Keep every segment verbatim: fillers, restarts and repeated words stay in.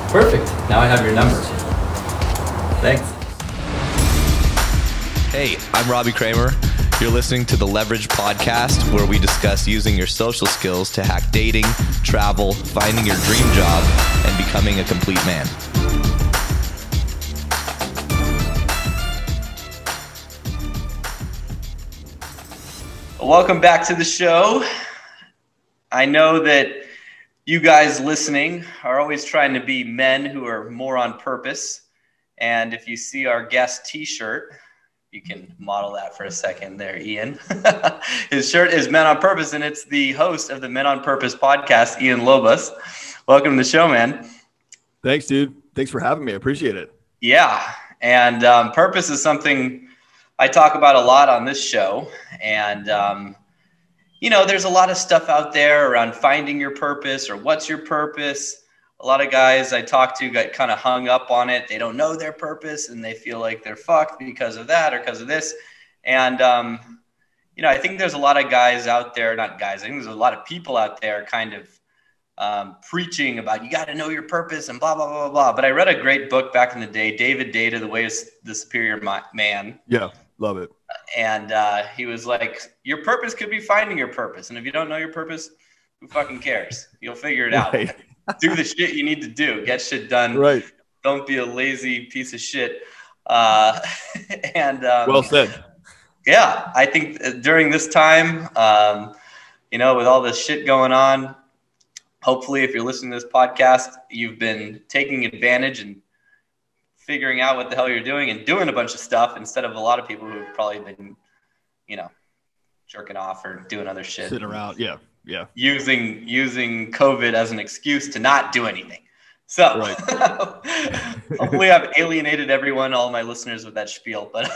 Perfect. Now I have your number. Thanks. Hey, I'm Robbie Kramer. You're listening to the Leverage Podcast, where we discuss using your social skills to hack dating, travel, finding your dream job, and becoming a complete man. Welcome back to the show. I know that you guys listening are always trying to be men who are more on purpose. And if you see our guest t-shirt, you can model that for a second there, Ian. His shirt is Men on Purpose, and it's the host of the Men on Purpose podcast, Ian Lobos. Welcome to the show, man. Thanks, dude. Thanks for having me. I appreciate it. Yeah. And um, purpose is something I talk about a lot on this show. And, um, you know, there's a lot of stuff out there around finding your purpose or what's your purpose. A lot of guys I talk to got kind of hung up on it. They don't know their purpose and they feel like they're fucked because of that or because of this. And, um, you know, I think there's a lot of guys out there, not guys, I think there's a lot of people out there kind of um, preaching about you got to know your purpose and blah, blah, blah, blah. But I read a great book back in the day, David Deida, The Way of the Superior Man. Yeah, love it. And uh, he was like, your purpose could be finding your purpose. And if you don't know your purpose, who fucking cares? You'll figure it out. Right. Do the shit you need to do. Get shit done. Right. Don't be a lazy piece of shit. Uh, and um, well said. Yeah, I think during this time, um, you know, with all this shit going on, hopefully if you're listening to this podcast, you've been taking advantage and figuring out what the hell you're doing and doing a bunch of stuff instead of a lot of people who have probably been, you know, jerking off or doing other shit. Sitting around. Yeah. Yeah. Using using COVID as an excuse to not do anything. So right. Hopefully I've alienated everyone, all my listeners with that spiel. But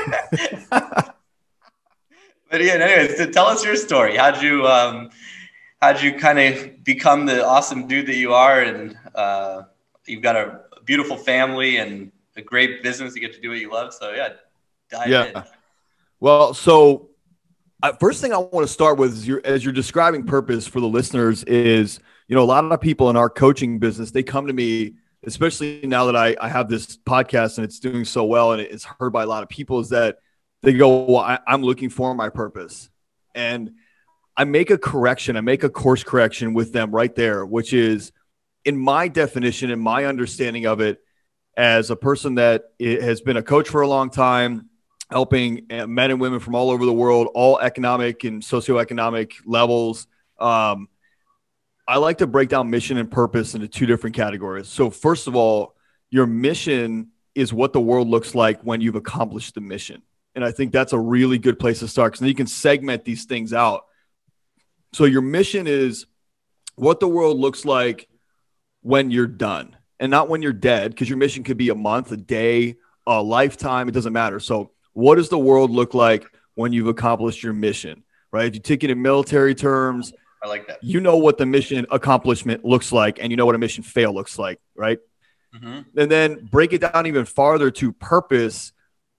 but yeah, anyways, so tell us your story. How'd you um how'd you kind of become the awesome dude that you are? And uh, you've got a beautiful family and a great business. You get to do what you love. So yeah, dive yeah. in. Well, so Uh, first thing I want to start with is you're, as you're describing purpose for the listeners is, you know, a lot of people in our coaching business, they come to me, especially now that I, I have this podcast and it's doing so well and it's heard by a lot of people, is that they go, well, I, I'm looking for my purpose. And I make a correction. I make a course correction with them right there, which is in my definition and my understanding of it as a person that has been a coach for a long time, helping men and women from all over the world, all economic and socioeconomic levels. Um, I like to break down mission and purpose into two different categories. So first of all, your mission is what the world looks like when you've accomplished the mission. And I think that's a really good place to start because then you can segment these things out. So your mission is what the world looks like when you're done and not when you're dead, because your mission could be a month, a day, a lifetime. It doesn't matter. So what does the world look like when you've accomplished your mission, right? If you take it in military terms, I like that. You know what the mission accomplishment looks like, and you know what a mission fail looks like, right? Mm-hmm. And then break it down even farther to purpose.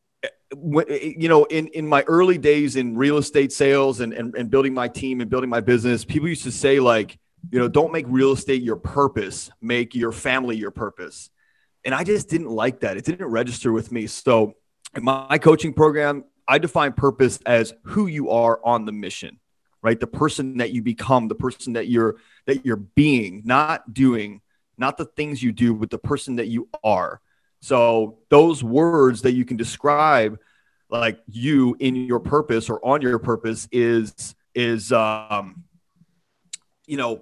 You know, in, in my early days in real estate sales and, and, and building my team and building my business, people used to say like, you know, don't make real estate your purpose, make your family your purpose. And I just didn't like that. It didn't register with me. So in my coaching program, I define purpose as who you are on the mission, right? The person that you become, the person that you're, that you're being, not doing, not the things you do, but the person that you are. So those words that you can describe like you in your purpose or on your purpose is, is, um, you know,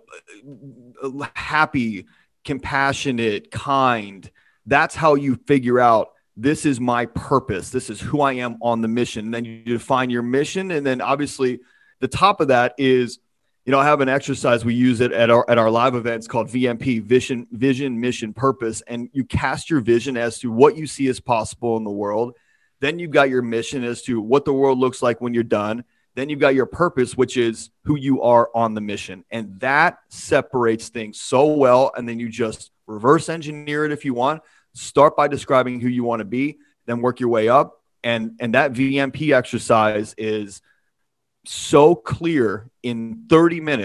happy, compassionate, kind. That's how you figure out this is my purpose. This is who I am on the mission. And then you define your mission. And then obviously the top of that is, you know, I have an exercise. We use it at our, at our live events called V M P, vision, vision, mission, purpose. And you cast your vision as to what you see as possible in the world. Then you've got your mission as to what the world looks like when you're done. Then you've got your purpose, which is who you are on the mission. And that separates things so well. And then you just reverse engineer it if you want. Start by describing who you want to be, then work your way up. And, and that V M P exercise is so clear in thirty minutes.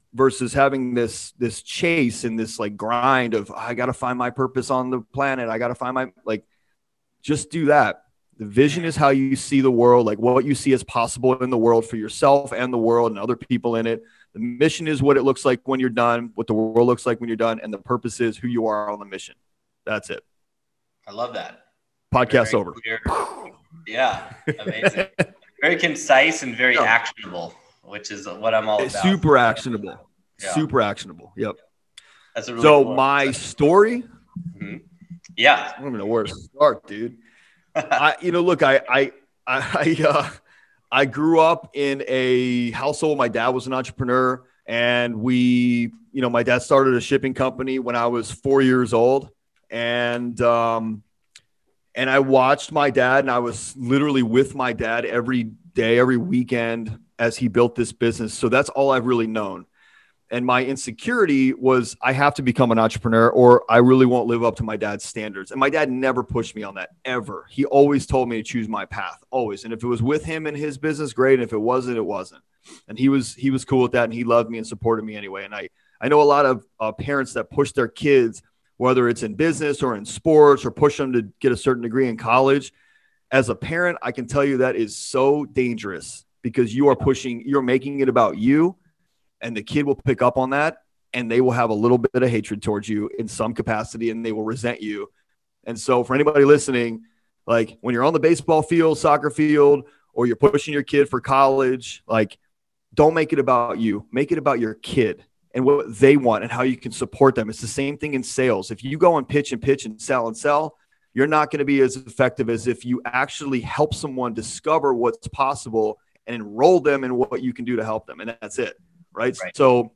versus having this, this chase and this like grind of, I got to find my purpose on the planet. I got to find my, like, just do that. The vision is how you see the world, like what you see as possible in the world for yourself and the world and other people in it. The mission is what it looks like when you're done, what the world looks like when you're done. And the purpose is who you are on the mission. That's it. I love that. Podcast Very over. Clear. Yeah. Amazing. Very concise and very Yeah. actionable, which is what I'm all It's about. super actionable. Yeah. Super actionable. Yep. That's a really So cool my one. story, Mhm. Yeah. I don't even know where to start, dude. I, you know, look, I, I, I, uh, I grew up in a household. My dad was an entrepreneur, and we, you know, my dad started a shipping company when I was four years old, and, um, and I watched my dad, and I was literally with my dad every day, every weekend as he built this business. So that's all I've really known. And my insecurity was I have to become an entrepreneur or I really won't live up to my dad's standards. And my dad never pushed me on that ever. He always told me to choose my path, always. And if it was with him and his business, great. And if it wasn't, it wasn't. And he was, he was cool with that. And he loved me and supported me anyway. And I, I know a lot of uh, parents that push their kids, whether it's in business or in sports, or push them to get a certain degree in college. As a parent, I can tell you that is so dangerous because you are pushing, you're making it about you. And the kid will pick up on that, and they will have a little bit of hatred towards you in some capacity, and they will resent you. And so for anybody listening, like when you're on the baseball field, soccer field, or you're pushing your kid for college, like don't make it about you. Make it about your kid and what they want and how you can support them. It's the same thing in sales. If you go and pitch and pitch and sell and sell, you're not going to be as effective as if you actually help someone discover what's possible and enroll them in what you can do to help them. And that's it. Right? Right. So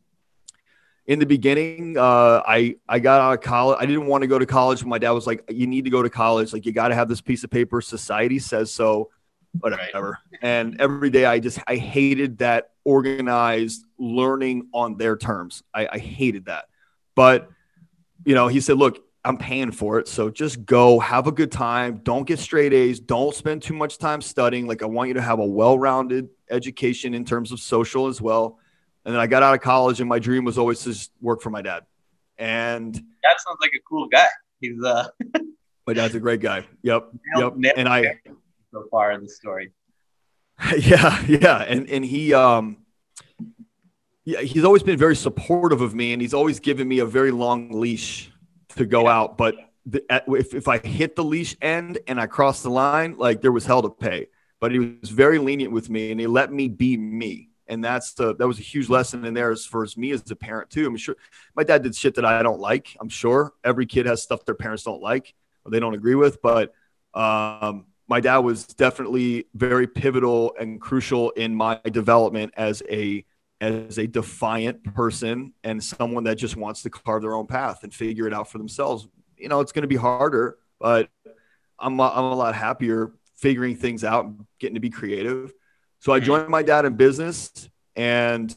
in the beginning, uh, I, I got out of college. I didn't want to go to college. But my dad was like, you need to go to college. Like, you got to have this piece of paper. Society says so, whatever. Right. And every day I just, I hated that organized learning on their terms. I, I hated that. But, you know, he said, look, I'm paying for it. So just go have a good time. Don't get straight A's. Don't spend too much time studying. Like, I want you to have a well-rounded education in terms of social as well. And then I got out of college, and my dream was always to just work for my dad. And that sounds like a cool guy. He's uh my dad's a great guy. Yep. nailed, Yep. Nailed and I so far in the story. Yeah, yeah. And and he um yeah, he's always been very supportive of me, and he's always given me a very long leash to go yeah. out. But the, at, if, if I hit the leash end and I crossed the line, like there was hell to pay. But he was very lenient with me, and he let me be me. And that's the, that was a huge lesson in there as far as me as a parent too. I'm sure my dad did shit that I don't like. I'm sure every kid has stuff their parents don't like or they don't agree with. But um, my dad was definitely very pivotal and crucial in my development as a, as a defiant person and someone that just wants to carve their own path and figure it out for themselves. You know, it's going to be harder, but I'm, I'm a lot happier figuring things out and getting to be creative. So I joined my dad in business and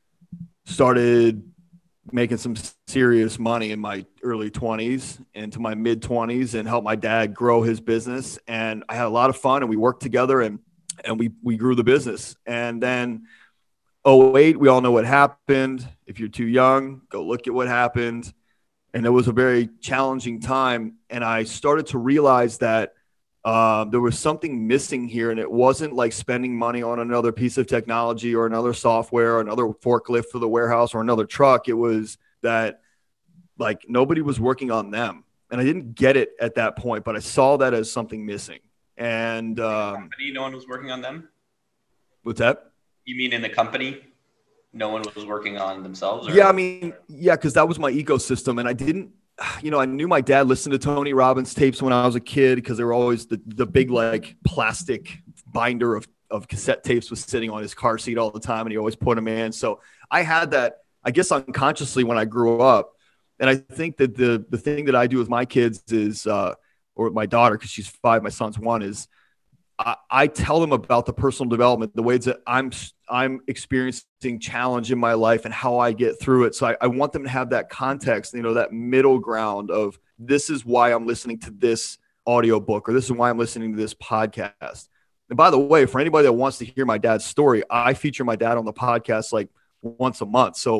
started making some serious money in my early twenties into my mid twenties and helped my dad grow his business. And I had a lot of fun, and we worked together, and, and we, we grew the business. And then oh eight, we all know what happened. If you're too young, go look at what happened. And it was a very challenging time. And I started to realize that Um, there was something missing here, and it wasn't like spending money on another piece of technology or another software or another forklift for the warehouse or another truck. It was that like nobody was working on them, and I didn't get it at that point, but I saw that as something missing. And um, company, no one was working on them. What's that? You mean in the company, no one was working on themselves? Or? Yeah, I mean, yeah, because that was my ecosystem, and I didn't. You know, I knew my dad listened to Tony Robbins tapes when I was a kid because they were always the, the big like plastic binder of, of cassette tapes was sitting on his car seat all the time, and he always put them in. So I had that, I guess, unconsciously when I grew up. And I think that the the thing that I do with my kids is, uh, or with my daughter, because she's five, my son's one, is I, I tell them about the personal development, the ways that I'm I'm experiencing challenge in my life and how I get through it. So I, I want them to have that context, you know, that middle ground of this is why I'm listening to this audiobook, or this is why I'm listening to this podcast. And by the way, for anybody that wants to hear my dad's story, I feature my dad on the podcast like once a month. So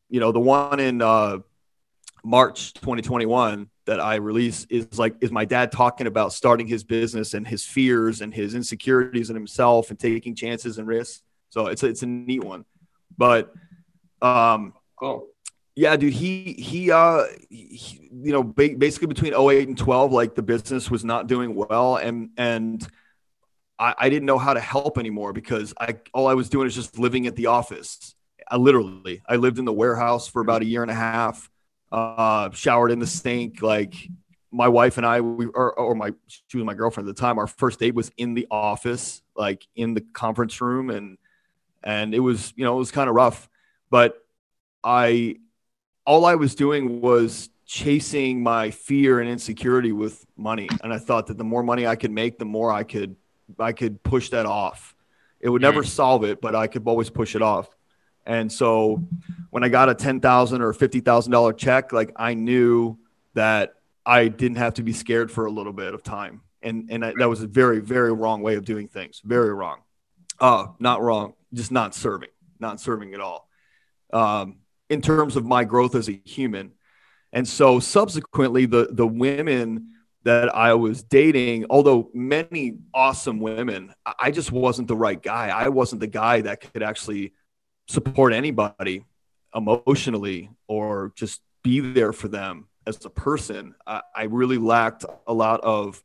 you know, the one in uh, March twenty twenty-one that I released is like, is my dad talking about starting his business and his fears and his insecurities in himself and taking chances and risks. So it's a, it's a neat one, but um, cool. Yeah, dude, he, he, uh, he, you know, ba- basically between oh eight and twelve, like the business was not doing well. And, and I, I didn't know how to help anymore because I, all I was doing is just living at the office. I literally, I lived in the warehouse for about a year and a half, uh, showered in the sink. Like my wife and I, we, or, or my, she was my girlfriend at the time. Our first date was in the office, like in the conference room. And, and it was, you know, it was kind of rough, but I, all I was doing was chasing my fear and insecurity with money. And I thought that the more money I could make, the more I could, I could push that off. It would never solve it, but I could always push it off. And so when I got a ten thousand dollars or fifty thousand dollars check, like I knew that I didn't have to be scared for a little bit of time. And, and I, that was a very, very wrong way of doing things. Very wrong. Uh, not wrong, just not serving, not serving at all. Um, in terms of my growth as a human. And so subsequently the, the women that I was dating, although many awesome women, I just wasn't the right guy. I wasn't the guy that could actually support anybody emotionally or just be there for them as a person. I, I really lacked a lot of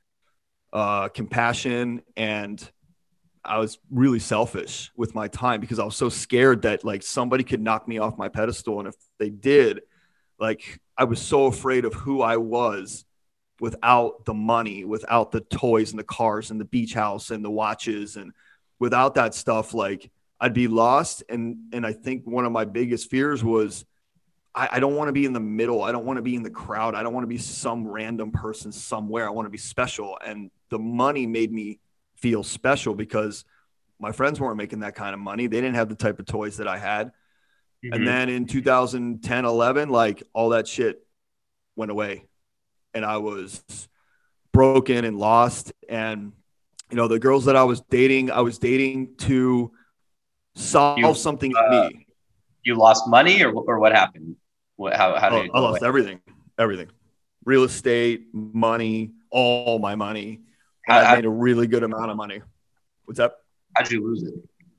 uh, compassion, and I was really selfish with my time because I was so scared that like somebody could knock me off my pedestal. And if they did, like I was so afraid of who I was without the money, without the toys and the cars and the beach house and the watches. And without that stuff, like I'd be lost. And, and I think one of my biggest fears was I, I don't want to be in the middle. I don't want to be in the crowd. I don't want to be some random person somewhere. I want to be special. And the money made me feel special because my friends weren't making that kind of money. They didn't have the type of toys that I had. Mm-hmm. And then in two thousand ten, eleven, like all that shit went away and I was broken and lost. And, you know, the girls that I was dating, I was dating to solve you, something uh, in me. You lost money or, or what happened? What, how, how did oh, it I lost away? everything, everything, real estate, money, all my money. How, I made a really good amount of money. What's that? How'd you lose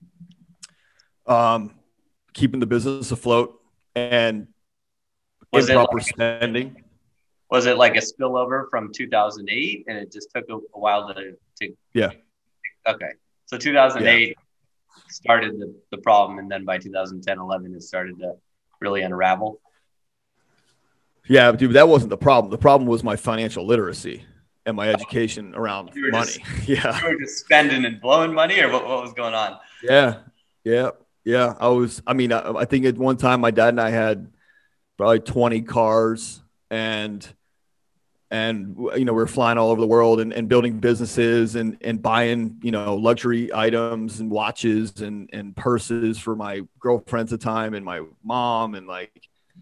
it? Um, keeping the business afloat and was improper it like, spending. Was it like a spillover from two thousand eight and it just took a, a while to, to yeah. Okay. So two thousand eight yeah. started the, the problem. And then by two thousand ten, eleven, it started to really unravel. Yeah, dude, that wasn't the problem. The problem was my financial literacy and my education around money. Just, yeah. You were just spending and blowing money or what, what was going on? Yeah. Yeah. Yeah. I was, I mean, I, I think at one time my dad and I had probably twenty cars and, and, you know, we we're flying all over the world and, and building businesses and, and buying, you know, luxury items and watches and, and purses for my girlfriends at the time and my mom. And like,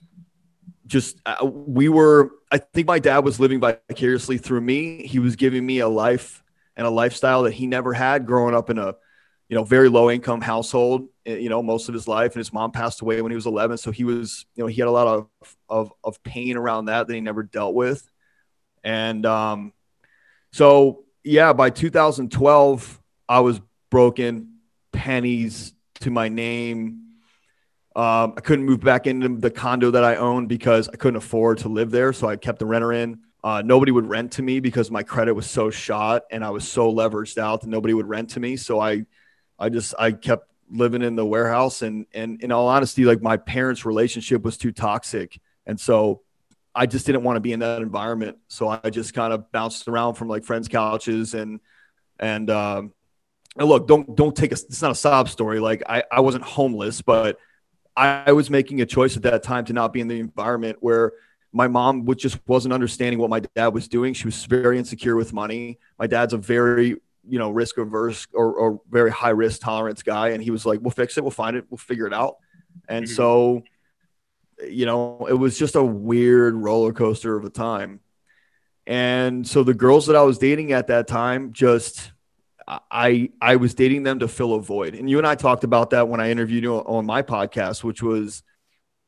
just, uh, we were, I think my dad was living vicariously through me. He was giving me a life and a lifestyle that he never had growing up in a, you know, very low income household, you know, most of his life. And his mom passed away when he was eleven. So he was, you know, he had a lot of, of, of pain around that that he never dealt with. And um, so, yeah, by two thousand twelve, I was broken, pennies to my name. Um, I couldn't move back into the condo that I owned because I couldn't afford to live there. So I kept the renter in. Uh, nobody would rent to me because my credit was so shot and I was so leveraged out that nobody would rent to me. So I, I just, I kept living in the warehouse and, and in all honesty, like my parents' relationship was too toxic. And so I just didn't want to be in that environment. So I just kind of bounced around from like friends' couches and, and, um, and look, don't, don't take a, it's not a sob story. Like I, I wasn't homeless, but I, I was making a choice at that time to not be in the environment where my mom would just wasn't understanding what my dad was doing. She was very insecure with money. My dad's a very, you know, risk averse or, or very high risk tolerance guy. And he was like, we'll fix it. We'll find it. We'll figure it out. And mm-hmm. so, you know, it was just a weird roller coaster of a time. And so the girls that I was dating at that time, just, I, I was dating them to fill a void. And you and I talked about that when I interviewed you on my podcast, which was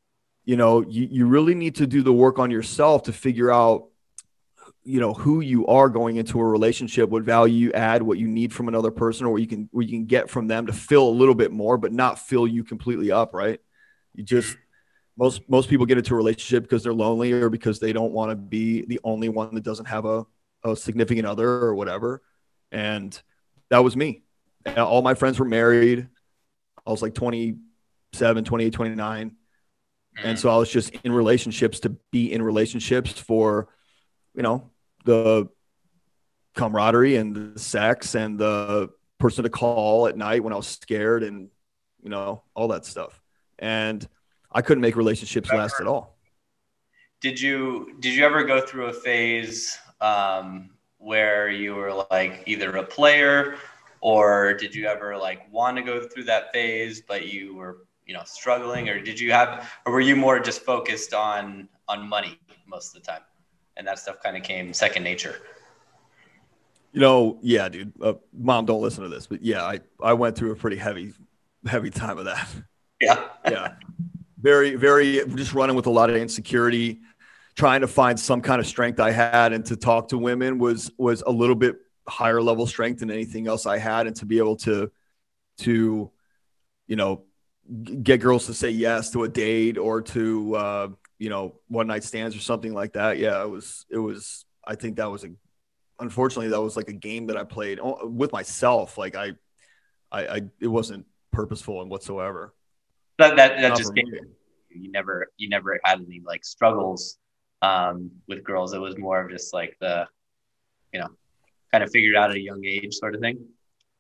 you know, you, you really need to do the work on yourself to figure out, you know, who you are going into a relationship, what value you add, what you need from another person, or what you can, what you can get from them to fill a little bit more, but not fill you completely up. Right. You just, most, most people get into a relationship because they're lonely or because they don't want to be the only one that doesn't have a, a significant other or whatever. And that was me. And all my friends were married. I was like twenty-seven, twenty-eight, twenty-nine. And so I was just in relationships to be in relationships for, you know, the camaraderie and the sex and the person to call at night when I was scared and, you know, all that stuff. And I couldn't make relationships last at all. Did you, did you ever go through a phase um, where you were like either a player, or did you ever like want to go through that phase, but you were, you know, struggling, or did you have, or were you more just focused on, on money most of the time? And that stuff kind of came second nature. You know, yeah, dude, uh, mom, don't listen to this, but yeah, I, I went through a pretty heavy, heavy time of that. Yeah. Yeah. Very, very, just running with a lot of insecurity, trying to find some kind of strength I had. And to talk to women was, was a little bit higher level strength than anything else I had. And to be able to, to, you know, get girls to say yes to a date or to, uh, you know, one night stands or something like that. Yeah, it was, it was, I think that was a, unfortunately, that was like a game that I played with myself. Like I, I, I it wasn't purposeful and whatsoever. That, that, that just came, you never, you never had any like struggles um, with girls. It was more of just like the, you know, kind of figured out at a young age sort of thing.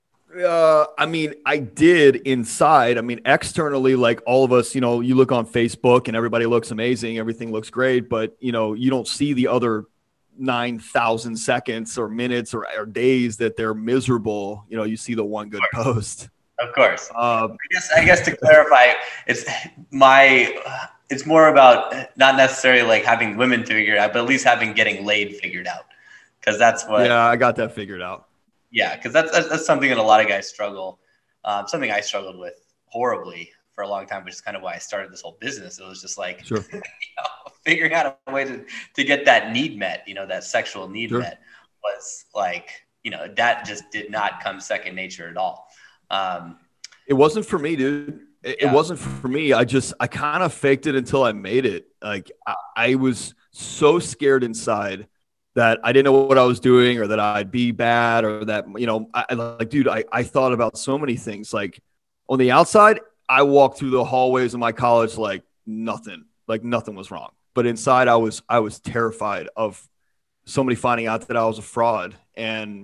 Uh, I mean, I did inside. I mean, externally, like all of us, you know, you look on Facebook and everybody looks amazing. Everything looks great, but you know, you don't see the other nine thousand seconds or minutes or, or days that they're miserable. You know, you see the one good post. Of course. Um, I guess, I guess to clarify, it's my, it's more about not necessarily like having women figured out, but at least having getting laid figured out. Cause that's what, yeah, I got that figured out. Yeah, because that's, that's that's something that a lot of guys struggle. Um, something I struggled with horribly for a long time, which is kind of why I started this whole business. It was just like sure. you know, figuring out a way to, to get that need met, you know, that sexual need sure. met was like, you know, that just did not come second nature at all. Um, it wasn't for me, dude. It, yeah. it wasn't for me. I just, I kind of faked it until I made it. Like I, I was so scared inside that I didn't know what I was doing or that I'd be bad or that, you know, I like, dude, I, I thought about so many things. Like on the outside, I walked through the hallways of my college, like nothing, like nothing was wrong. But inside I was, I was terrified of somebody finding out that I was a fraud. And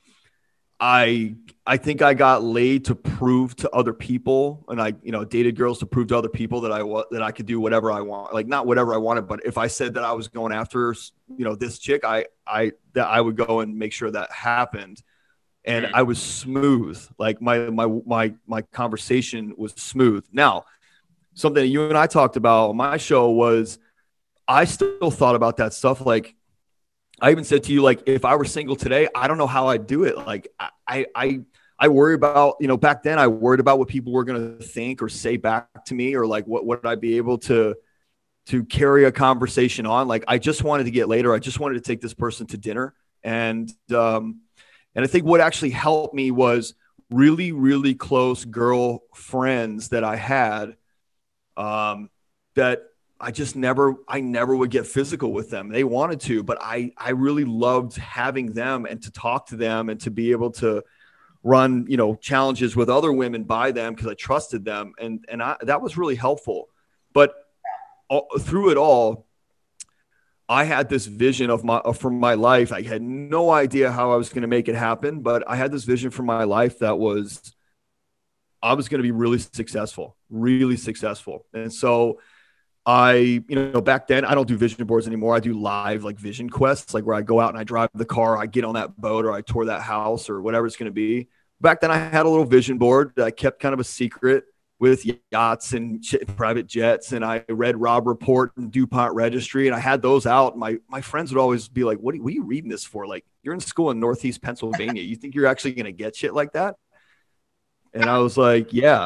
I, I think I got laid to prove to other people, and I, you know, dated girls to prove to other people that I was, that I could do whatever I want, like not whatever I wanted, but if I said that I was going after, you know, this chick, I, I, that I would go and make sure that happened. And I was smooth. Like my, my, my, my conversation was smooth. Now, something that you and I talked about on my show was I still thought about that stuff. Like, I even said to you, like, if I were single today, I don't know how I'd do it. Like, I, I, I worry about, you know, back then I worried about what people were going to think or say back to me, or like, what would I be able to, to carry a conversation on? Like, I just wanted to get later. I just wanted to take this person to dinner. And, um, and I think what actually helped me was really, really close girl friends that I had, um, that, I just never, I never would get physical with them. They wanted to, but I, I really loved having them and to talk to them and to be able to run, you know, challenges with other women by them because I trusted them. And, and I, that was really helpful. But all, through it all, I had this vision of my, for my life. I had no idea how I was going to make it happen, but I had this vision for my life that was, I was going to be really successful, really successful. And so I, you know, back then I don't do vision boards anymore. I do live like vision quests, like where I go out and I drive the car, I get on that boat or I tour that house or whatever it's going to be. Back then I had a little vision board that I kept kind of a secret with yachts and private jets. And I read Robb Report and DuPont Registry, and I had those out. My, my friends would always be like, what are, what are you reading this for? Like, you're in school in Northeast Pennsylvania. You think you're actually going to get shit like that? And I was like, yeah.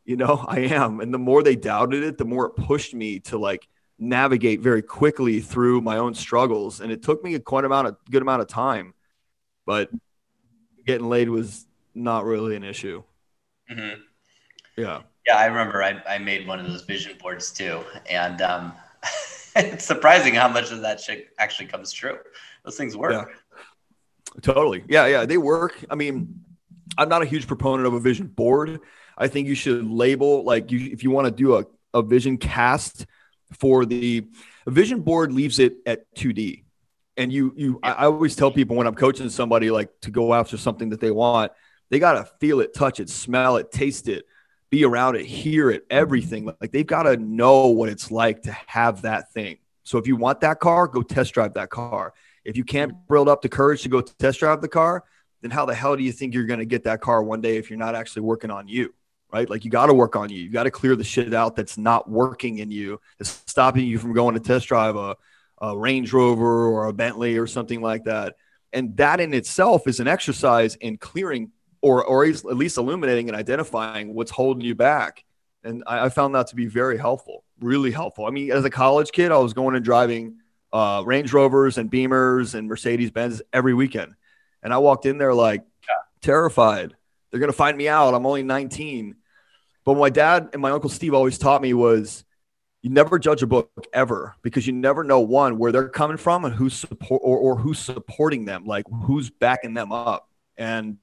You know, I am. And the more they doubted it, the more it pushed me to like navigate very quickly through my own struggles. And it took me a quite amount of good amount of time, but getting laid was not really an issue. Mm-hmm. Yeah. Yeah. I remember I, I made one of those vision boards too. And um, it's surprising how much of that shit actually comes true. Those things work. Yeah. Totally. Yeah. Yeah. They work. I mean, I'm not a huge proponent of a vision board. I think you should label, like you, if you want to do a, a vision cast for the a vision board, leaves it at two D. And you, you, I, I always tell people when I'm coaching somebody like to go after something that they want, they got to feel it, touch it, smell it, taste it, be around it, hear it, everything. Like they've got to know what it's like to have that thing. So if you want that car, go test drive that car. If you can't build up the courage to go test drive the car, then how the hell do you think you're going to get that car one day if you're not actually working on you, right? Like you got to work on you. You got to clear the shit out that's not working in you, that's stopping you from going to test drive a, a Range Rover or a Bentley or something like that. And that in itself is an exercise in clearing or, or at least illuminating and identifying what's holding you back. And I, I found that to be very helpful, really helpful. I mean, as a college kid, I was going and driving uh, Range Rovers and Beamers and Mercedes Benz every weekend. And I walked in there like terrified. They're going to find me out. I'm only nineteen. But what my dad and my Uncle Steve always taught me was you never judge a book ever, because you never know, one, where they're coming from and who's support or, or who's supporting them, like who's backing them up. And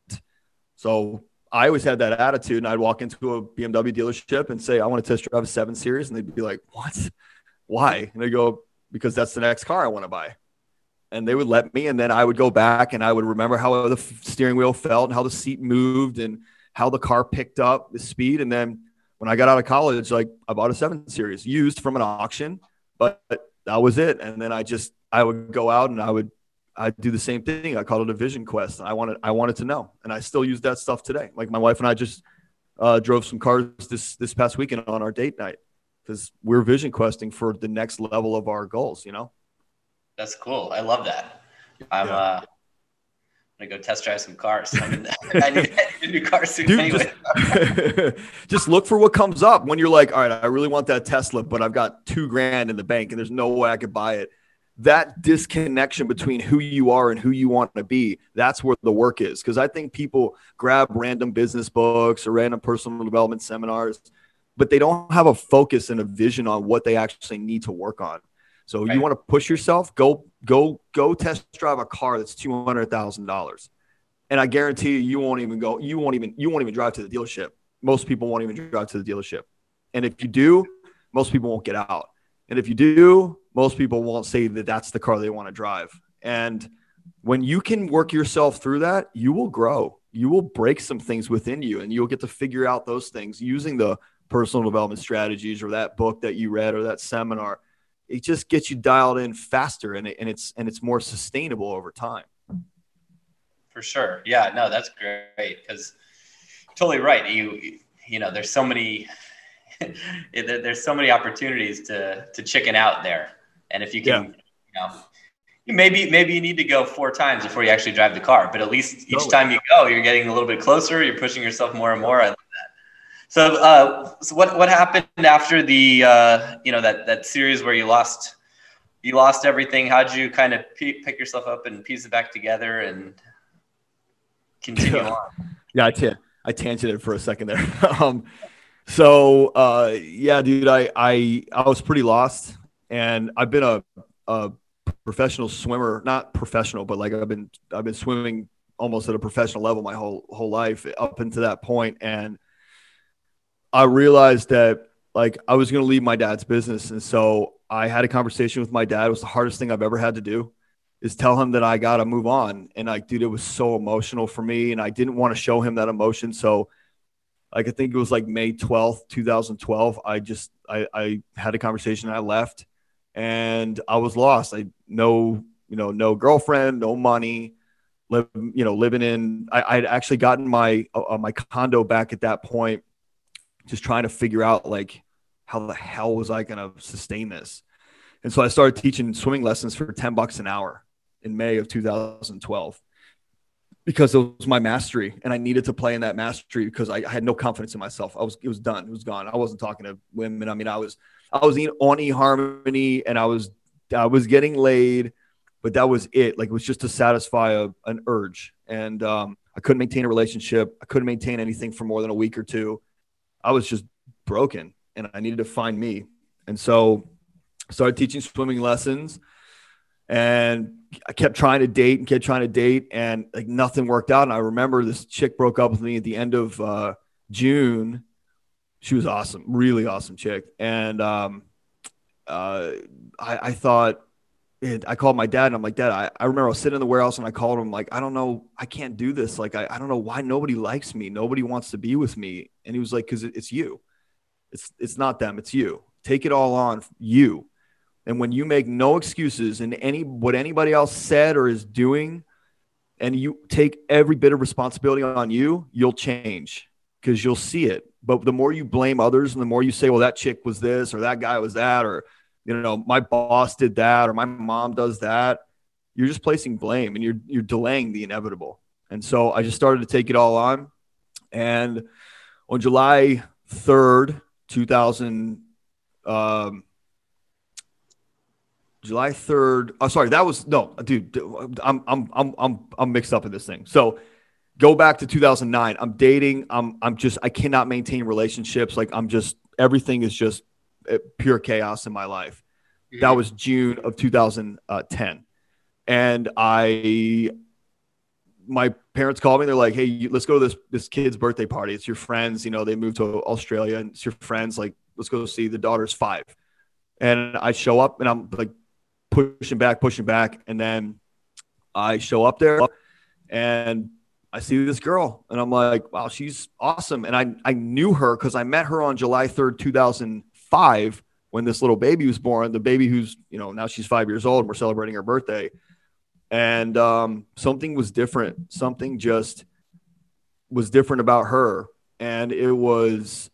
so I always had that attitude, and I'd walk into a B M W dealership and say, I want to test drive a seven series. And they'd be like, what? Why? And I go, because that's the next car I want to buy. And they would let me, and then I would go back and I would remember how the steering wheel felt and how the seat moved and how the car picked up the speed. And then when I got out of college, like I bought a seven series used from an auction, but that was it. And then I just, I would go out and I would, I'd do the same thing. I called it a vision quest. And I wanted, I wanted to know. And I still use that stuff today. Like my wife and I just uh, drove some cars this, this past weekend on our date night, because we're vision questing for the next level of our goals, you know? That's cool. I love that. I'm yeah. uh, gonna go test drive some cars. I, mean, I, need, I need a new car soon. Dude, anyway. just, just look for what comes up when you're like, all right, I really want that Tesla, but I've got two grand in the bank and there's no way I could buy it. That disconnection between who you are and who you want to be, that's where the work is. Because I think people grab random business books or random personal development seminars, but they don't have a focus and a vision on what they actually need to work on. So right. You want to push yourself, go, go, go test drive a car that's two hundred thousand dollars. And I guarantee you, you won't even go, you won't even, you won't even drive to the dealership. Most people won't even drive to the dealership. And if you do, most people won't get out. And if you do, most people won't say that that's the car they want to drive. And when you can work yourself through that, you will grow. You will break some things within you, and you'll get to figure out those things using the personal development strategies or that book that you read or that seminar. It just gets you dialed in faster, and, it, and it's and it's more sustainable over time. For sure. Yeah, no, that's great. Because totally right. You, you know, there's so many, there's so many opportunities to, to chicken out there. And if you can, yeah. you know, you maybe, maybe you need to go four times before you actually drive the car, but at least each totally. time you go, you're getting a little bit closer. You're pushing yourself more and more. I love that. So, uh, so what, what happened after the, uh, you know, that, that series where you lost, you lost everything? How'd you kind of p- pick yourself up and piece it back together and continue on? Yeah, I, t- I tangented for a second there. um, so, uh, yeah, dude, I, I, I was pretty lost, and I've been a, a professional swimmer, not professional, but like I've been, I've been swimming almost at a professional level my whole, whole life up until that point. And I realized that like I was going to leave my dad's business. And so I had a conversation with my dad. It was the hardest thing I've ever had to do, is tell him that I got to move on. And like, dude, it was so emotional for me, and I didn't want to show him that emotion. So like, I think it was like May twelfth, twenty twelve. I just, I, I had a conversation and I left, and I was lost. I no, you know, no girlfriend, no money, live, you know, living in, I I'd actually gotten my, uh, my condo back at that point, just trying to figure out like, how the hell was I going to sustain this? And so I started teaching swimming lessons for ten bucks an hour in May of two thousand twelve. because it was my mastery and I needed to play in that mastery because I, I had no confidence in myself. I was, it was done. It was gone. I wasn't talking to women. I mean, I was, I was on eHarmony and I was, I was getting laid, but that was it. Like, it was just to satisfy a, an urge. And um, I couldn't maintain a relationship. I couldn't maintain anything for more than a week or two. I was just broken and I needed to find me. And so I started teaching swimming lessons. And I kept trying to date and kept trying to date and like nothing worked out. And I remember this chick broke up with me at the end of uh, June. She was awesome, really awesome chick. And um, uh, I, I thought, it, I called my dad and I'm like, Dad, I, I remember I was sitting in the warehouse and I called him like, I don't know, I can't do this. Like, I, I don't know why nobody likes me. Nobody wants to be with me. And he was like, cause it, it's you. It's, it's not them. It's you. Take it all on you. And when you make no excuses in any what anybody else said or is doing, and you take every bit of responsibility on you, you'll change because you'll see it. But the more you blame others and the more you say, well, that chick was this or that guy was that, or, you know, my boss did that or my mom does that, you're just placing blame and you're you're delaying the inevitable. And so I just started to take it all on. And on July third, two thousand, um, July third. Oh, sorry. That was no, dude. I'm I'm I'm I'm I'm mixed up in this thing. So go back to two thousand nine. I'm dating. I'm I'm just I cannot maintain relationships. Like I'm just everything is just pure chaos in my life. Mm-hmm. That was June of two thousand ten, and I my parents called me. They're like, "Hey, you, let's go to this this kid's birthday party. It's your friends. You know, they moved to Australia, and it's your friends. Like, let's go see the daughter's five." And I show up, and I'm like. pushing back, pushing back. And then I show up there and I see this girl and I'm like, wow, she's awesome. And I, I knew her because I met her on July third, two thousand five, when this little baby was born, the baby who's, you know, now she's five years old and we're celebrating her birthday. And um, something was different. Something just was different about her. And it was,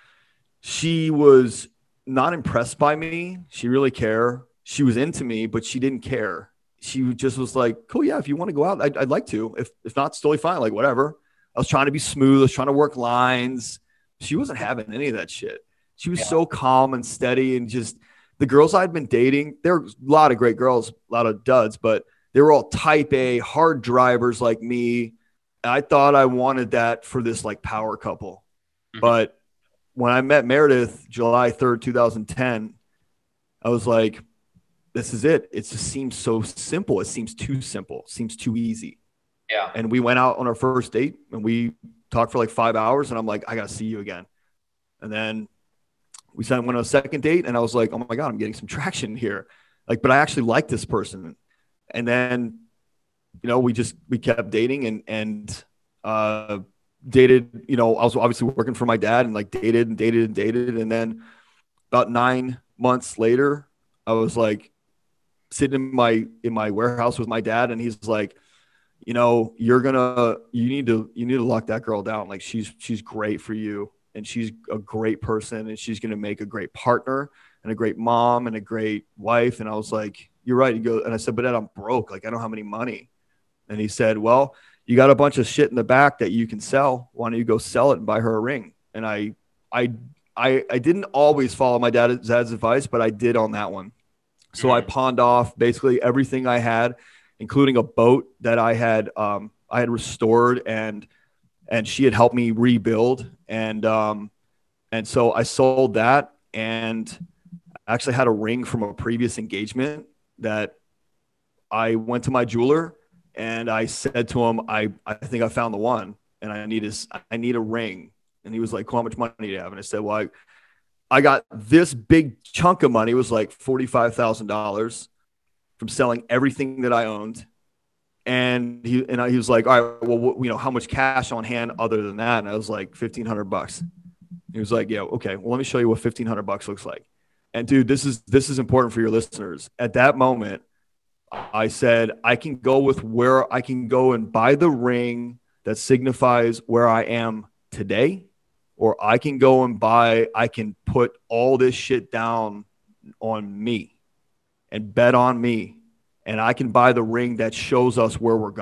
she was not impressed by me. She really cared. She was into me, but she didn't care. She just was like, cool. Yeah. If you want to go out, I'd, I'd like to, if, if not, it's totally fine. Like whatever. I was trying to be smooth. I was trying to work lines. She wasn't having any of that shit. She was yeah. so calm and steady. And just the girls I'd been dating, there were a lot of great girls, a lot of duds, but they were all type A, hard drivers like me. I thought I wanted that for this like power couple. Mm-hmm. But when I met Meredith, July third, two thousand ten, I was like, this is it. It just seems so simple. It seems too simple. It seems too easy. Yeah. And we went out on our first date and we talked for like five hours and I'm like, I got to see you again. And then we went on a second date and I was like, oh my God, I'm getting some traction here. Like, but I actually like this person. And then, you know, we just, we kept dating and, and, uh, dated, you know, I was obviously working for my dad and like dated and dated and dated. And then about nine months later, I was like, sitting in my in my warehouse with my dad and he's like, you know, you're gonna you need to you need to lock that girl down. Like she's she's great for you and she's a great person and she's gonna make a great partner and a great mom and a great wife. And I was like, you're right. He goes, and I said, but Dad, I'm broke. Like I don't have any money. And he said, well, you got a bunch of shit in the back that you can sell. Why don't you go sell it and buy her a ring? And I I I I didn't always follow my dad's, dad's advice, but I did on that one. So I pawned off basically everything I had, including a boat that I had um, I had restored and and she had helped me rebuild. And um, and so I sold that and actually had a ring from a previous engagement that I went to my jeweler and I said to him, I, I think I found the one and I need a, I need a ring. And he was like, well, how much money do you have? And I said, well, I, I got this big chunk of money. It was like forty-five thousand dollars from selling everything that I owned. And he, and I, he was like, all right, well, what, you know, how much cash on hand other than that? And I was like, fifteen hundred bucks. He was like, yeah, okay. Well, let me show you what fifteen hundred bucks looks like. And dude, this is, this is important for your listeners. At that moment, I said, I can go with where I can go and buy the ring that signifies where I am today. Or I can go and buy, I can put all this shit down on me and bet on me. And I can buy the ring that shows us where we're going.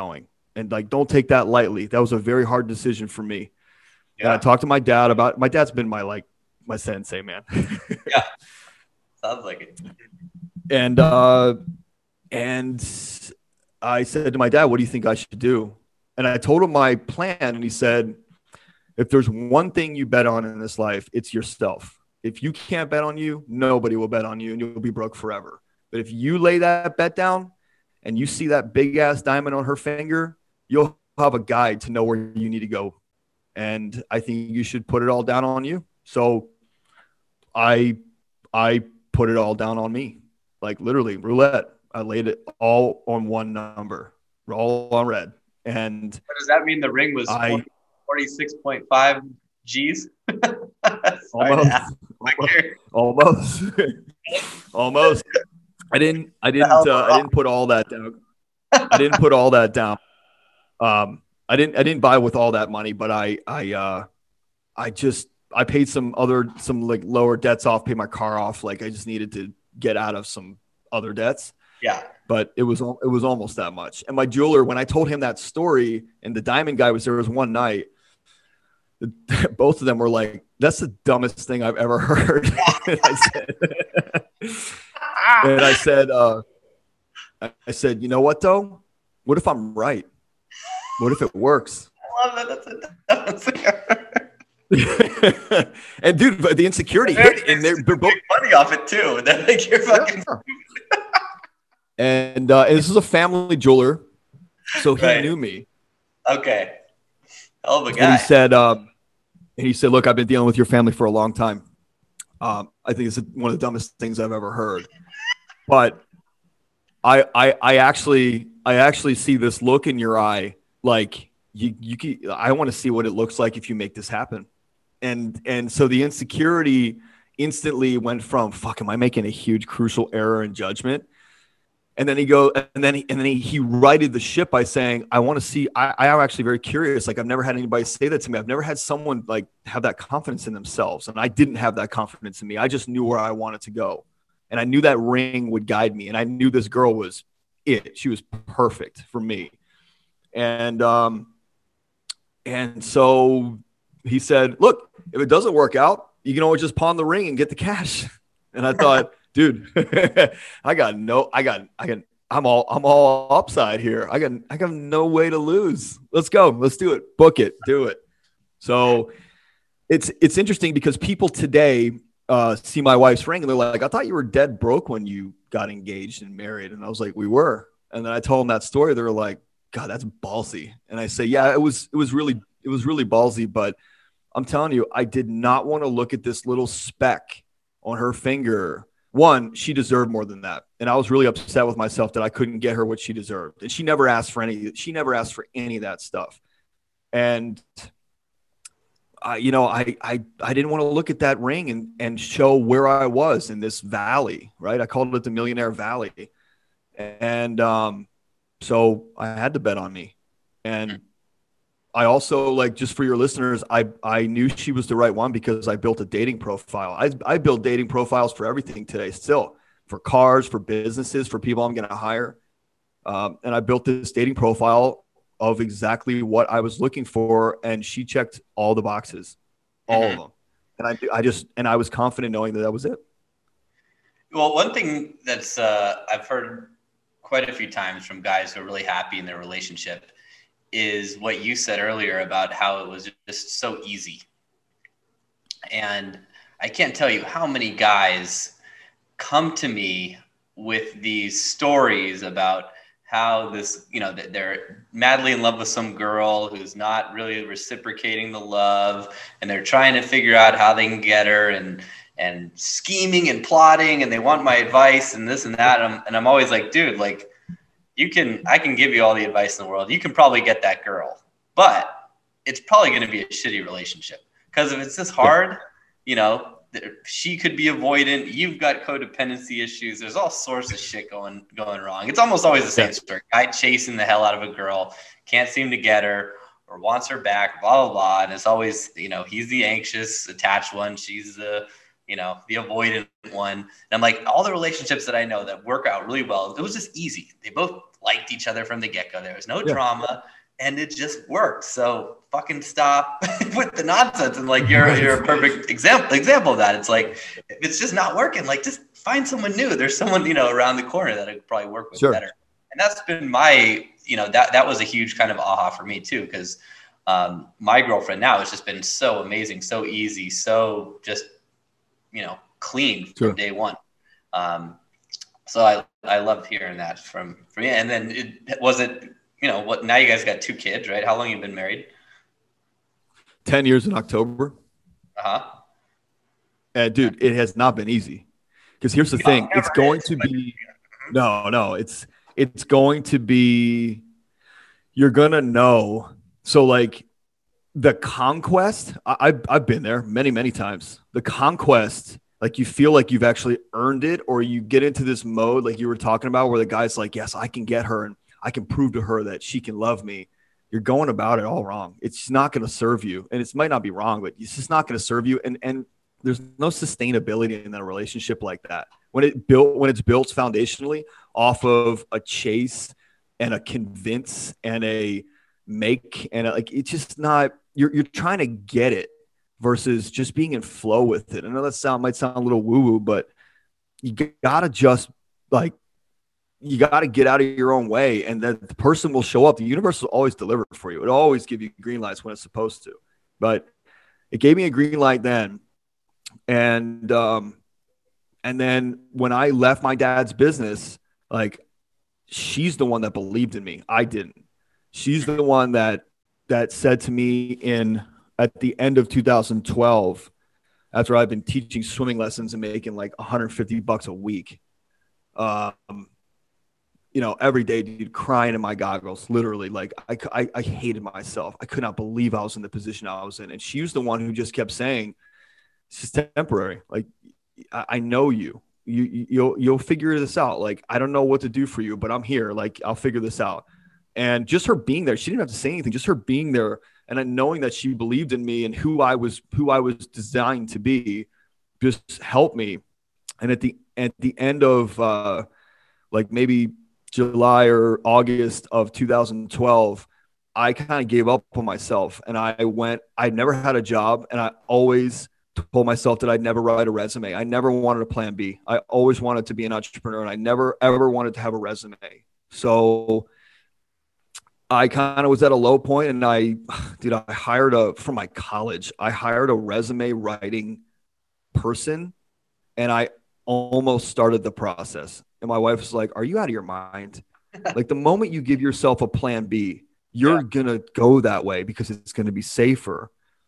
And like, don't take that lightly. That was a very hard decision for me. Yeah. And I talked to my dad about, my dad's been my, like my sensei, man. Yeah. Sounds like it. And, uh, and I said to my dad, what do you think I should do? And I told him my plan. And he said, if there's one thing you bet on in this life, it's yourself. If you can't bet on you, nobody will bet on you and you'll be broke forever. But if you lay that bet down and you see that big ass diamond on her finger, you'll have a guide to know where you need to go. And I think you should put it all down on you. So I, I put it all down on me, like literally roulette. I laid it all on one number, all on red. And What does that mean? The ring was I, forty-six point five G's. almost, almost, almost. I didn't, I didn't, uh, I didn't put all that down. I didn't put all that down. Um, I didn't, I didn't buy with all that money, but I, I, uh, I just, I paid some other, some like lower debts off, paid my car off. Like I just needed to get out of some other debts. Yeah. But it was, it was almost that much. And my jeweler, when I told him that story and the diamond guy was there, was one night, both of them were like, that's the dumbest thing I've ever heard. and I said, and I said, uh, I said, you know what though? What if I'm right? What if it works? I love that. That's a and dude, but the insecurity hit, and they're, they're both money off it too. Then like you're fucking. and uh, and this is a family jeweler, so he Right. knew me. Okay. Hell of a And guy. he said, um, and he said, look, I've been dealing with your family for a long time. Um, I think it's one of the dumbest things I've ever heard. But I, I, I actually, I actually see this look in your eye, like you, you can, I want to see what it looks like if you make this happen. And, and so the insecurity instantly went from, fuck, am I making a huge crucial error in judgment? And then he go, and then he, and then he, he righted the ship by saying, I want to see, I, I am actually very curious. Like I've never had anybody say that to me. I've never had someone like have that confidence in themselves. And I didn't have that confidence in me. I just knew where I wanted to go. And I knew that ring would guide me. And I knew this girl was it. She was perfect for me. And, um, and so he said, look, if it doesn't work out, you can always just pawn the ring and get the cash. And I thought, dude, I got no, I got, I got, I'm all, I'm all upside here. I got, I got no way to lose. Let's go. Let's do it. Book it. Do it. So it's, it's interesting because people today uh, see my wife's ring and they're like, I thought you were dead broke when you got engaged and married. And I was like, we were. And then I told them that story. They were like, God, that's ballsy. And I say, yeah, it was, it was really, it was really ballsy, but I'm telling you, I did not want to look at this little speck on her finger. One, she deserved more than that. And I was really upset with myself that I couldn't get her what she deserved. And she never asked for any, she never asked for any of that stuff. And I, you know, I, I, I didn't want to look at that ring and, and show where I was in this valley, right? I called it the Millionaire Valley. And um, so I had to bet on me. And I also, like, just for your listeners, I, I knew she was the right one because I built a dating profile. I, I build dating profiles for everything today still, for cars, for businesses, for people I'm going to hire. Um, and I built this dating profile of exactly what I was looking for. And she checked all the boxes, all Mm-hmm. of them. And I, I just, and I was confident knowing that that was it. Well, one thing that's uh, I've heard quite a few times from guys who are really happy in their relationship is what you said earlier about how it was just so easy. And I can't tell you how many guys come to me with these stories about how this, you know, that they're madly in love with some girl who's not really reciprocating the love, and they're trying to figure out how they can get her, and and scheming and plotting, and they want my advice and this and that. And I'm, and I'm always like, dude, like, you can, I can give you all the advice in the world. You can probably get that girl, but it's probably going to be a shitty relationship. Because if it's this hard, you know, she could be avoidant. You've got codependency issues. There's all sorts of shit going, going wrong. It's almost always the same Yeah. story. Guy chasing the hell out of a girl, can't seem to get her or wants her back, blah, blah, blah. And it's always, you know, he's the anxious, attached one. She's the, you know, the avoidant one. And I'm like, all the relationships that I know that work out really well, it was just easy. They both liked each other from the get-go. There was no Yeah. drama. and it just works. So fucking stop with the nonsense. And like, you're, you're a perfect example, example of that. It's like, if it's just not working, like just find someone new. There's someone, you know, around the corner that I could probably work with sure. better. And that's been my, you know, that, that was a huge kind of aha for me too. Cause um, my girlfriend now has just been so amazing, so easy, so just, you know, clean from sure. day one. Um, so I, I loved hearing that from, from you. And then it was it, you know, what, now you guys got two kids, right? How long have you been married? ten years in October. Uh-huh. And dude, it has not been easy. Because here's the no, thing. It's going is, to be, no, no, it's, it's going to be, you're going to know. So like the conquest, I, I've, I've been there many, many times. The conquest, like you feel like you've actually earned it, or you get into this mode like you were talking about where the guy's like, yes, I can get her and I can prove to her that she can love me. You're going about it all wrong. It's not going to serve you. And it might not be wrong, but it's just not going to serve you. And, and there's no sustainability in a relationship like that. When it built, when it's built foundationally off of a chase and a convince and a make, and a, like, it's just not, you're, you're trying to get it versus just being in flow with it. I know that sound might sound a little woo woo, but you gotta just like, you got to get out of your own way, and then the person will show up. The universe will always deliver for you. It'll always give you green lights when it's supposed to. But it gave me a green light then. And, um, and then when I left my dad's business, like she's the one that believed in me. I didn't. She's the one that, that said to me in, at the end of two thousand twelve, after I've been teaching swimming lessons and making like one hundred fifty bucks a week, um, you know, every day, dude, crying in my goggles, literally. Like I, I, I hated myself. I could not believe I was in the position I was in. And she was the one who just kept saying, it's just temporary. Like, I, I know you, you, you'll, you'll figure this out. Like, I don't know what to do for you, but I'm here. Like, I'll figure this out. And just her being there, she didn't have to say anything, just her being there. And then knowing that she believed in me and who I was, who I was designed to be, just helped me. And at the, at the end of uh, like maybe July or August of two thousand twelve, I kind of gave up on myself, and I went, I never had a job, and I always told myself that I'd never write a resume. I never wanted a plan B. I always wanted to be an entrepreneur, and I never, ever wanted to have a resume. So I kind of was at a low point, and I, dude, I hired a, from my college, I hired a resume writing person, and I almost started the process. And my wife was like, are you out of your mind? Like the moment you give yourself a plan B, you're yeah. going to go that way because it's going to be safer.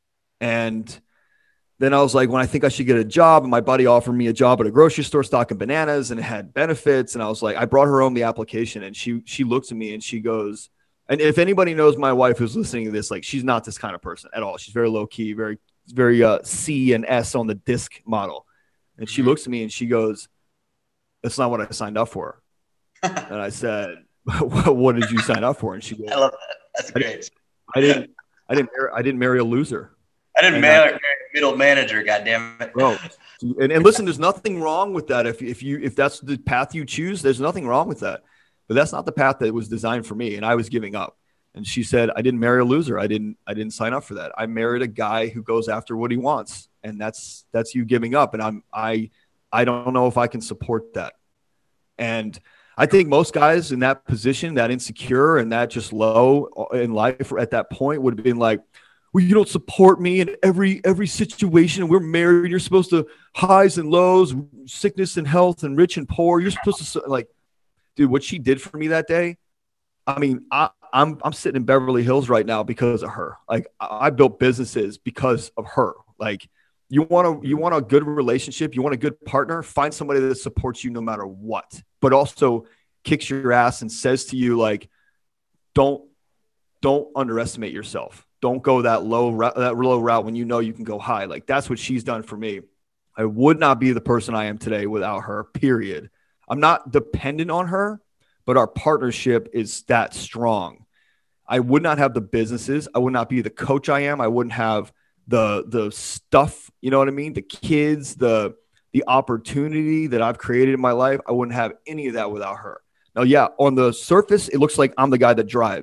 And then I was like, when I think I should get a job, and my buddy offered me a job at a grocery store stocking bananas, and it had benefits. And I was like, I brought her home the application, and she, she looks at me and she goes, and if anybody knows my wife who's listening to this, like she's not this kind of person at all. She's very low key, very, very uh, C and S on the disc model. And she looks at me and she goes, that's not what I signed up for. And I said, what did you sign up for? And she goes, I love that. That's great. I didn't, I didn't, I didn't marry a loser. I didn't marry, marry a middle manager. God damn it. Bro. And, and listen, there's nothing wrong with that. If, if you, if that's the path you choose, there's nothing wrong with that, but that's not the path that was designed for me. And I was giving up. And she said, I didn't marry a loser. I didn't, I didn't sign up for that. I married a guy who goes after what he wants. And that's, that's you giving up. And I'm, I, I don't know if I can support that. And I think most guys in that position, that insecure and that just low in life at that point would have been like, well, you don't support me in every, every situation. We're married. You're supposed to highs and lows, sickness and health, and rich and poor. You're supposed to like, dude, what she did for me that day. I mean, I, I'm, I'm sitting in Beverly Hills right now because of her. Like I, I built businesses because of her. Like, You want to, you want a good relationship. You want a good partner. Find somebody that supports you no matter what, but also kicks your ass and says to you, like, don't, don't underestimate yourself. Don't go that low, that low route when you know you can go high. Like that's what she's done for me. I would not be the person I am today without her, period. I'm not dependent on her, but our partnership is that strong. I would not have the businesses. I would not be the coach I am. I wouldn't have the the stuff, you know what I mean? The kids, the the opportunity that I've created in my life. I wouldn't have any of that without her. Now, yeah, on the surface, it looks like I'm the guy that drives.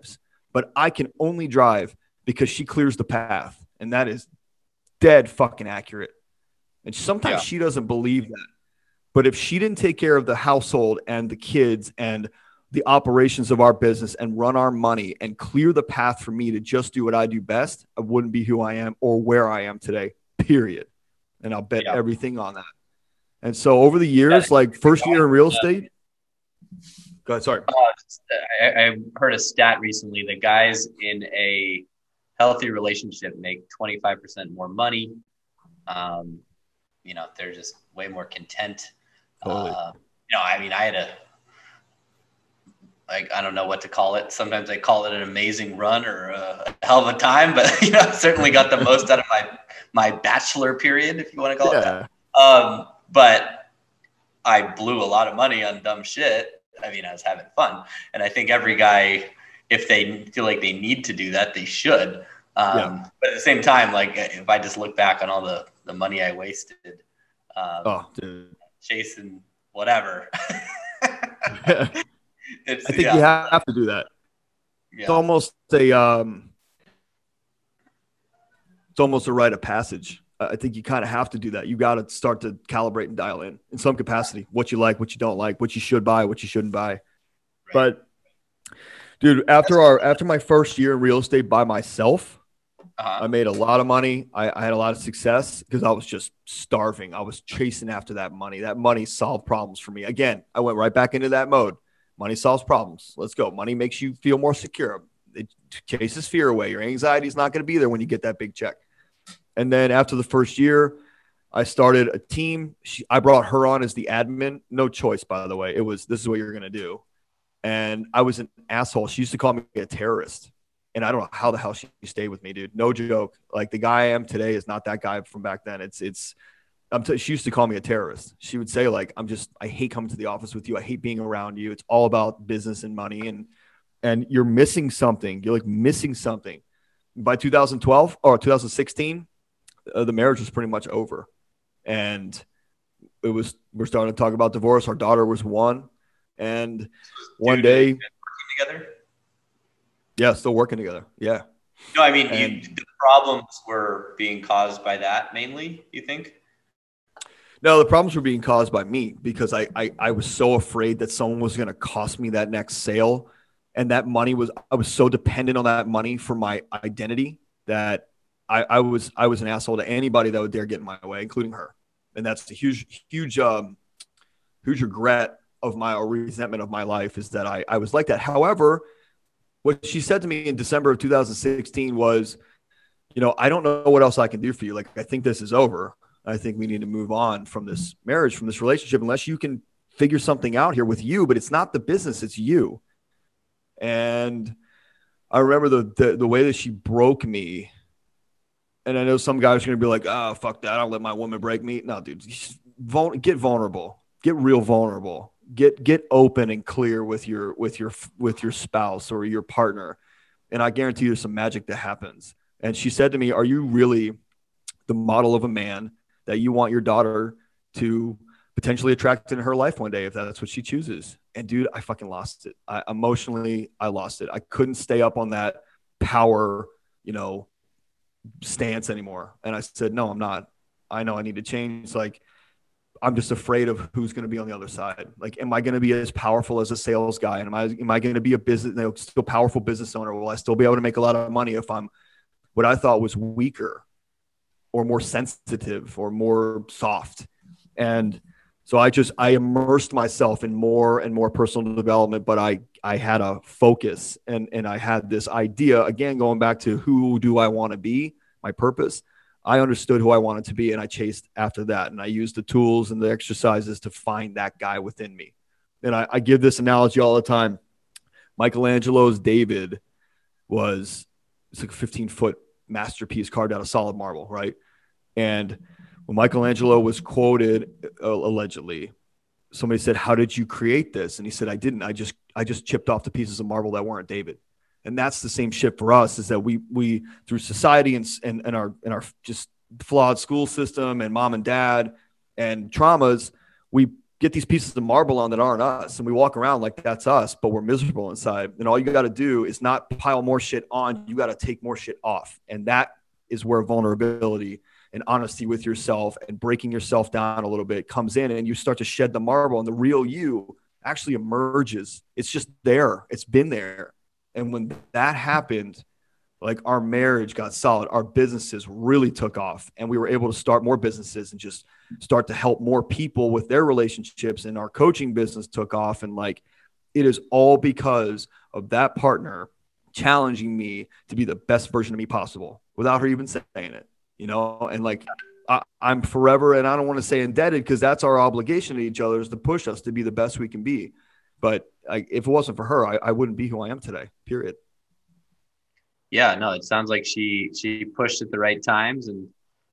but I can only drive because she clears the path. And that is dead fucking accurate. And sometimes Yeah. she doesn't believe that. But if she didn't take care of the household and the kids and the operations of our business and run our money and clear the path for me to just do what I do best, I wouldn't be who I am or where I am today, period. And I'll bet Yeah. everything on that. And so over the years, Yeah. like first year in real estate, go ahead, sorry. Uh, I, I heard a stat recently that guys in a healthy relationship make twenty-five percent more money. Um, you know, they're just way more content. Totally. Uh, you know, I mean, I had a, like, I don't know what to call it. Sometimes I call it an amazing run or a hell of a time, but, you know, I certainly got the most out of my, my bachelor period, if you want to call it Yeah. that. Um, but I blew a lot of money on dumb shit. I mean, I was having fun. And I think every guy, if they feel like they need to do that, they should. Um, Yeah. But at the same time, like if I just look back on all the, the money I wasted, um, Oh, dude. chasing whatever, it's, I think yeah, you have to do that. yeah. It's almost a, um, it's almost a rite of passage. I think you kind of have to do that. You got to start to calibrate and dial in in some capacity, what you like, what you don't like, what you should buy, what you shouldn't buy. Right. But dude, after our, after my first year in real estate by myself, Uh-huh. I made a lot of money. I, I had a lot of success because I was just starving. I was chasing after that money. That money solved problems for me. Again, I went right back into that mode. Money solves problems. Let's go. Money makes you feel more secure. It chases fear away. Your anxiety is not going to be there when you get that big check. And then after the first year, I started a team. She, I brought her on as the admin. No choice, by the way. It was, this is what you're going to do. And I was an asshole. She used to call me a terrorist. And I don't know how the hell she stayed with me, dude. No joke. Like the guy I am today is not that guy from back then. It's, it's, I'm t- she used to call me a terrorist. She would say like, I'm just, I hate coming to the office with you. I hate being around you. It's all about business and money. And, and you're missing something. You're like missing something. By two thousand twelve or two thousand sixteen, uh, the marriage was pretty much over. And it was, we're starting to talk about divorce. Our daughter was one. And one Dude, day, working together. yeah, still working together. Yeah. No, I mean, And- you, the problems were being caused by that mainly, you think? No, the problems were being caused by me because I, I, I was so afraid that someone was going to cost me that next sale. And that money was, I was so dependent on that money for my identity that I, I was, I was an asshole to anybody that would dare get in my way, including her. And that's a huge, huge, um, huge regret of my, or resentment of my life is that I, I was like that. However, what she said to me in December of two thousand sixteen was, you know, I don't know what else I can do for you. Like, I think this is over. I think we need to move on from this marriage, from this relationship, unless you can figure something out here with you, but it's not the business, it's you. And I remember the, the, the way that she broke me. And I know some guys are going to be like, oh, fuck that. I don't let my woman break me. No, dude, just vul- get vulnerable, get real vulnerable, get, get open and clear with your, with your, with your spouse or your partner. And I guarantee you there's some magic that happens. And she said to me, are you really the model of a man that you want your daughter to potentially attract in her life one day, if that's what she chooses? And dude, I fucking lost it. I emotionally, I lost it. I couldn't stay up on that power, you know, stance anymore. And I said, no, I'm not. I know I need to change. Like, I'm just afraid of who's going to be on the other side. Like, am I going to be as powerful as a sales guy? And am I, am I going to be a business, you know, still powerful business owner? Will I still be able to make a lot of money if I'm what I thought was weaker or more sensitive or more soft? And so I just, I immersed myself in more and more personal development, but I, I had a focus and, and I had this idea, again, going back to who do I want to be, my purpose. I understood who I wanted to be and I chased after that. And I used the tools and the exercises to find that guy within me. And I, I give this analogy all the time. Michelangelo's David was, it's like a fifteen foot masterpiece carved out of solid marble, right? And when Michelangelo was quoted, uh, allegedly, somebody said, how did you create this? And he said, I didn't. I just, I just chipped off the pieces of marble that weren't David. And that's the same shit for us, is that we, we through society and, and, and our, and our just flawed school system and mom and dad and traumas, we get these pieces of marble on that aren't us. And we walk around like that's us, but we're miserable inside. And all you got to do is not pile more shit on. You got to take more shit off. And that is where vulnerability and honesty with yourself and breaking yourself down a little bit comes in, and you start to shed the marble, and the real you actually emerges. It's just there. It's been there. And when that happened, like our marriage got solid, our businesses really took off, and we were able to start more businesses and just start to help more people with their relationships. And our coaching business took off. And like, it is all because of that partner challenging me to be the best version of me possible without her even saying it, you know? And like, I, I'm forever, and I don't want to say indebted, because that's our obligation to each other, is to push us to be the best we can be. But I, if it wasn't for her, I, I wouldn't be who I am today, period. Yeah, no, it sounds like she, she pushed at the right times. And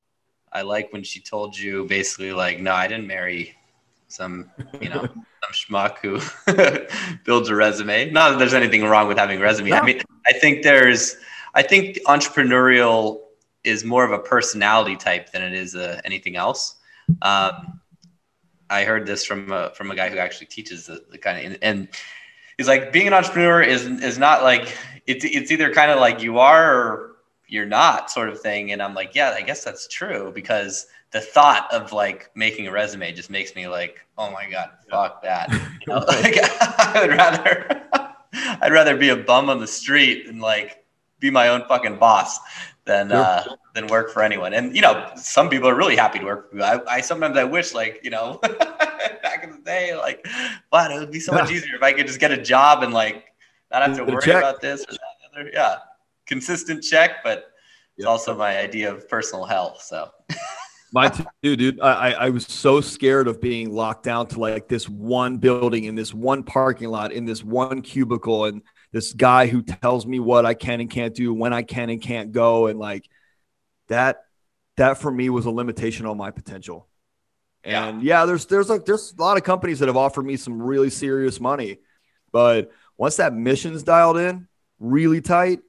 I like when she told you basically like, no, I didn't marry some, you know, some schmuck who builds a resume. Not that there's anything wrong with having a resume. No. I mean, I think there's, I think entrepreneurial is more of a personality type than it is uh, anything else. Um, I heard this from a, from a guy who actually teaches the, the kind of, and he's like, being an entrepreneur is, is not like, it's, it's either kind of like you are or you're not sort of thing. And I'm like, yeah, I guess that's true, because the thought of like making a resume just makes me like, oh my God, fuck that. You know, like, I would rather, I'd rather be a bum on the street and like be my own fucking boss than, sure. uh, than work for anyone. And, you know, some people are really happy to work for you. I, I sometimes I wish like, you know, back in the day, like, but it would be so much easier if I could just get a job and like not have to worry about this or that. Other, yeah. Consistent check, but it's yep. also my idea of personal health. So mine too, dude. I, I was so scared of being locked down to like this one building in this one parking lot in this one cubicle, and this guy who tells me what I can and can't do, when I can and can't go. And like that, that for me was a limitation on my potential. And yeah, yeah there's, there's like, there's a lot of companies that have offered me some really serious money, but once that mission's dialed in really tight,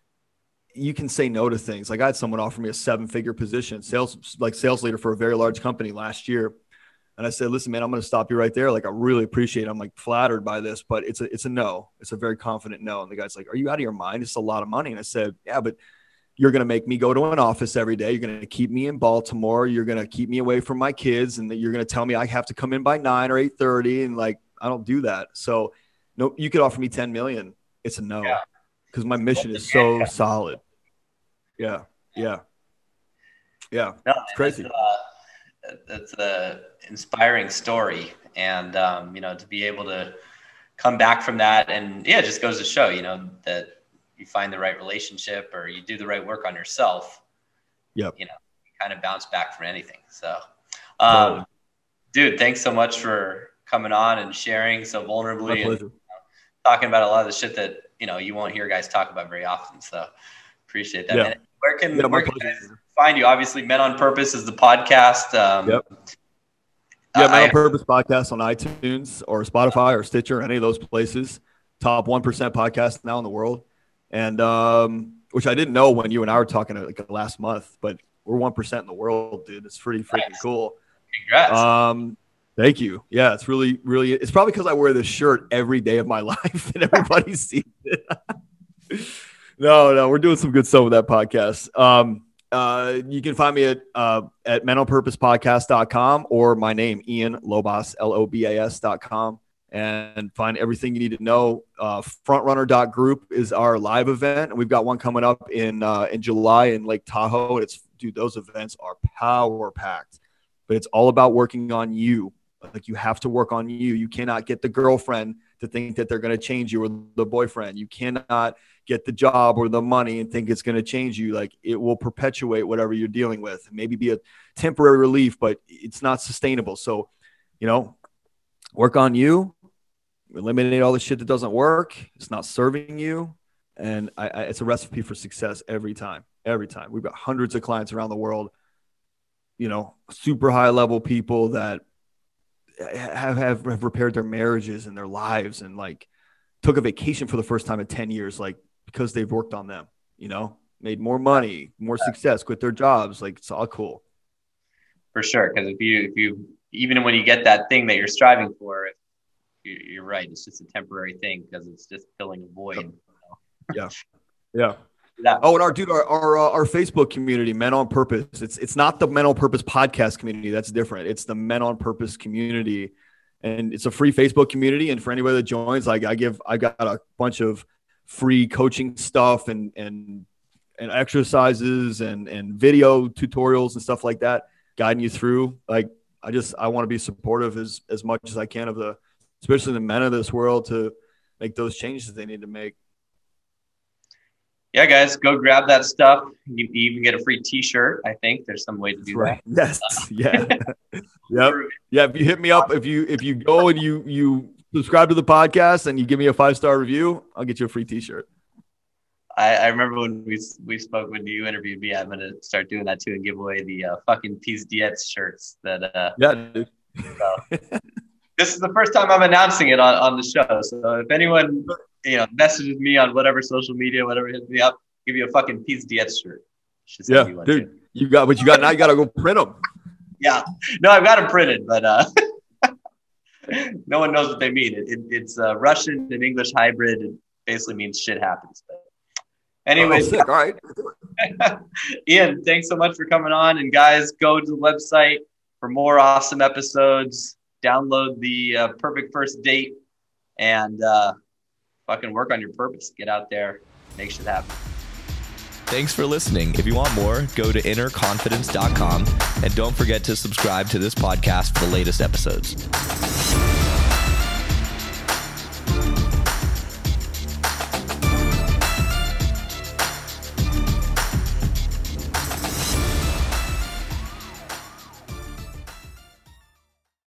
you can say no to things. Like I had someone offer me a seven figure position, sales, like sales leader for a very large company last year. And I said, listen, man, I'm going to stop you right there. Like, I really appreciate it. I'm like flattered by this, but it's a, it's a no. It's a very confident no. And the guy's like, are you out of your mind? It's a lot of money. And I said, yeah, but you're going to make me go to an office every day. You're going to keep me in Baltimore. You're going to keep me away from my kids. And you're going to tell me I have to come in by nine or eight thirty. And like, I don't do that. So no, you could offer me ten million. It's a no. Yeah. Because my mission is so solid. Yeah, yeah, yeah. No, it's crazy. That's, uh, that's a inspiring story, and um, you know, to be able to come back from that, and yeah, it just goes to show, you know, that you find the right relationship or you do the right work on yourself. Yep. You know, you kind of bounce back from anything. So, um, totally. Dude, thanks so much for coming on and sharing so vulnerably and you know, talking about a lot of the shit that, you know, you won't hear guys talk about very often. So appreciate that. Yeah. And where can, yeah, where can guys find you? Obviously, Men on Purpose is the podcast. Um, yep. Yeah, Men on Purpose podcast on iTunes or Spotify or Stitcher, any of those places. Top one percent podcast now in the world. And um, which I didn't know when you and I were talking like last month, but we're one percent in the world, dude. It's pretty freaking nice. Cool. Congrats. Um, Thank you. Yeah, it's really, really, it's probably because I wear this shirt every day of my life and everybody sees it. no, no, we're doing some good stuff with that podcast. Um, uh, you can find me at, uh, at men on purpose podcast dot com or my name, Ian Lobas, L O B A S dot com, and find everything you need to know. Uh, frontrunner dot group is our live event. And we've got one coming up in, uh, in July in Lake Tahoe. It's, dude, those events are power packed, but it's all about working on you. Like you have to work on you. You cannot get the girlfriend to think that they're going to change you, or the boyfriend. You cannot get the job or the money and think it's going to change you. Like it will perpetuate whatever you're dealing with. Maybe be a temporary relief, but it's not sustainable. So, you know, work on you, eliminate all the shit that doesn't work. It's not serving you. And I, I, it's a recipe for success every time, every time. We've got hundreds of clients around the world, you know, super high level people that have, have have repaired their marriages and their lives and like took a vacation for the first time in ten years, like because they've worked on them, you know, made more money, more success, quit their jobs. Like it's all cool. For sure. Cause if you, if you even when you get that thing that you're striving for, you're right. It's just a temporary thing because it's just filling a void. Yeah. Yeah. Yeah. Oh, and our dude, our our, uh, our Facebook community, Men on Purpose. It's it's not the Men on Purpose podcast community. That's different. It's the Men on Purpose community, and it's a free Facebook community. And for anybody that joins, like I give, I got a bunch of free coaching stuff and and and exercises and and video tutorials and stuff like that, guiding you through. Like I just I want to be supportive as as much as I can of the, especially the men of this world, to make those changes they need to make. Yeah, guys, go grab that stuff. You, you even get a free T-shirt. I think there's some way to do Right. that. Yes. Yeah. Yep. Yeah. If you hit me up, if you if you go and you you subscribe to the podcast and you give me a five star review, I'll get you a free T-shirt. I, I remember when we we spoke when you interviewed me. I'm gonna start doing that too and give away the uh, fucking Peace Diets shirts. That uh, Yeah, dude. So. This is the first time I'm announcing it on, on the show. So if anyone, you know, messages me on whatever social media, whatever, hits me up, give you a fucking Peace Diets shirt. Yeah, you dude, too. you got, but you got, now you got to go print them. Yeah. No, I've got them printed, but uh, no one knows what they mean. It, it, it's uh, Russian and English hybrid. It basically means shit happens. But anyways, oh, sick. All right. Ian, thanks so much for coming on. And guys, go to the website for more awesome episodes. Download the uh, Perfect First Date and uh, fucking work on your purpose. Get out there, make shit happen. Thanks for listening. If you want more, go to inner confidence dot com and don't forget to subscribe to this podcast for the latest episodes.